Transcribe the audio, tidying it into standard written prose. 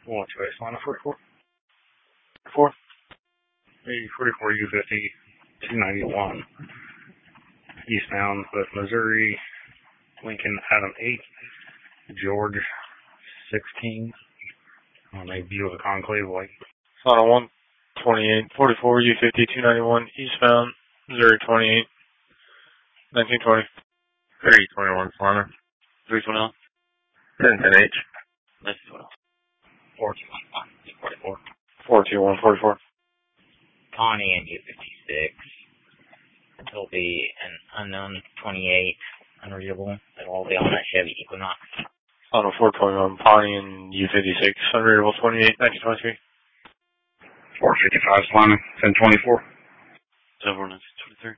128, line of 44. 4. 44 U50, 291. Eastbound with Missouri, Lincoln, Adam 8, George 16. On a view of the Conclave Lake. On a 128, 44 U50, 291, eastbound, Missouri 28, 1920. 321 Slimer. 321. 1010H. That's 12. 421, 421, 44. Pawnee and U56. It'll be an unknown 28, unreadable. It'll all be on that Chevy Equinox. On a 421, Pawnee and U56, unreadable 28, 1923. 455 Slimer, 1024. 71923.